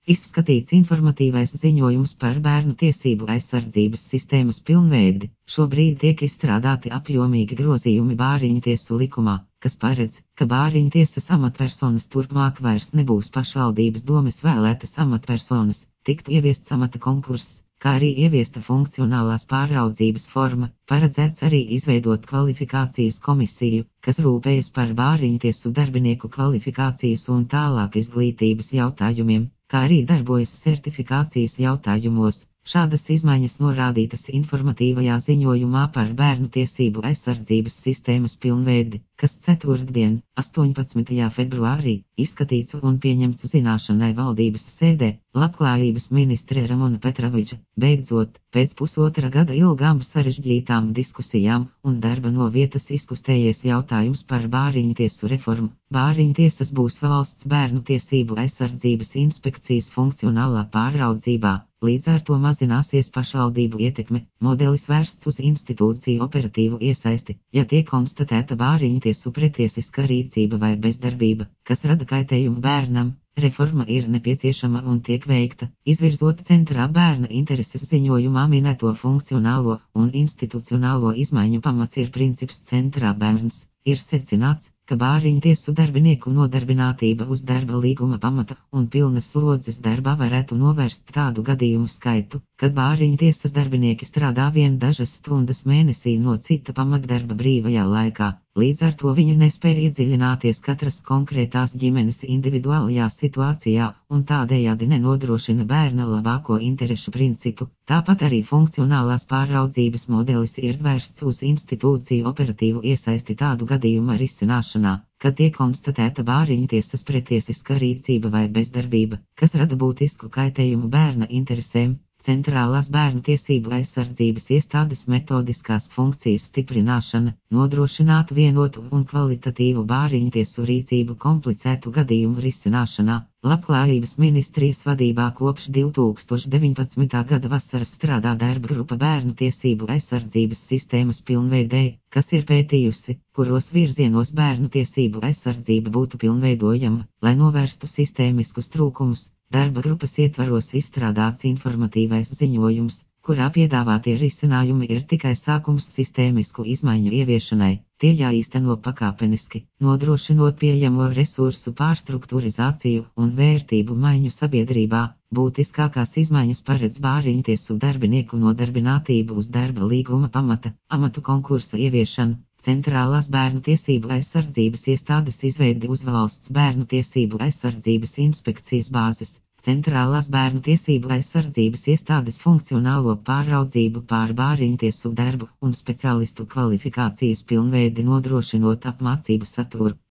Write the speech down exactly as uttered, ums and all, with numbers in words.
Izskatīts informatīvais ziņojums par bērnu tiesību aizsardzības sistēmas pilnveidi. Šobrīd tiek izstrādāti apjomīgi grozījumi Bāriņtiesu likumā, kas paredz, ka Bāriņtiesas amatpersonas turpmāk vairs nebūs pašvaldības domes vēlētas amatpersonas, tiktu ieviests amata konkurss, kā arī ieviesta funkcionālās pāraudzības forma. Paredzēts arī izveidot kvalifikācijas komisiju, kas rūpējas par Bāriņtiesu darbinieku kvalifikācijas un tālāk izglītības jautājumiem, kā arī darbojas certifikācijas jautājumos. Šādas izmaiņas norādītas informatīvajā ziņojumā par bērnu tiesību aizsardzības sistēmas pilnveidi, kas ceturtdien, astoņpadsmitajā februārī, izskatīts un pieņemts zināšanai valdības sēdē. Labklājības ministre Ramona Petraviča, beidzot, pēc pusotra gada ilgām sarežģītām diskusijām un darba no vietas izkustējies jautājums par Bāriņtiesu reformu. Bāriņtiesas būs valsts bērnu tiesību aizsardzības inspekcijas funkcionālā pāraudzībā. Līdz ar to mazināsies pašvaldību ietekme, modelis vērsts uz institūciju operatīvu iesaisti, ja tiek konstatēta Bāriņtiesu pretiesiska rīcība vai bezdarbība, kas rada kaitējumu bērnam. Reforma ir nepieciešama un tiek veikta, izvirzot centrā bērna intereses ziņojumā minēto funkcionālo un institucionālo izmaiņu pamats ir princips centrā bērns. Ir secināts, ka Bāriņtiesu darbinieku nodarbinātība uz darba līguma pamata un pilnas slodzes darbā varētu novērst tādu gadījumu skaitu, kad Bāriņtiesas darbinieki strādā vien dažas stundas mēnesī no cita pamatdarba brīvajā laikā. Līdz ar to viņi nespēja iedziļināties katras konkrētās ģimenes individuālajā situācijā un tādējādi nenodrošina bērna labāko interešu principu. Tāpat arī funkcionālās pāraudzības modelis ir vērsts uz institūciju operatīvu iesaisti tādu gadījumu risināšanā, kad tiek konstatēta Bāriņtiesas pretiesiska rīcība vai bezdarbība, kas rada būtisku kaitējumu bērna interesēm. Centrālās bērnu tiesību aizsardzības iestādes metodiskās funkcijas stiprināšana, nodrošināt vienotu un kvalitatīvu Bāriņtiesu rīcību komplicētu gadījumu risināšanā. Labklājības ministrijas vadībā kopš divi tūkstoši deviņpadsmitā gada vasaras strādā darba grupa bērnu tiesību aizsardzības sistēmas pilnveidei, kas ir pētījusi, kuros virzienos bērnu tiesību aizsardzība būtu pilnveidojama, lai novērstu sistēmiskus trūkumus. Darba grupas ietvaros izstrādāts informatīvais ziņojums, kurā piedāvātie risinājumi ir tikai sākums sistēmisku izmaiņu ieviešanai. Tie jāīsteno pakāpeniski, nodrošinot pieejamo resursu pārstrukturizāciju un vērtību maiņu sabiedrībā. Būtiskākās izmaiņas paredz Bāriņtiesu darbinieku nodarbinātību uz darba līguma pamata, amatu konkursa ieviešanu, centrālās bērnu tiesību aizsardzības iestādes izveidi uz valsts bērnu tiesību aizsardzības inspekcijas bāzes, centrālās bērnu tiesību aizsardzības iestādes funkcionālo pāraudzību pār Bāriņtiesu darbu un speciālistu kvalifikācijas pilnveidi nodrošinot apmācību saturu.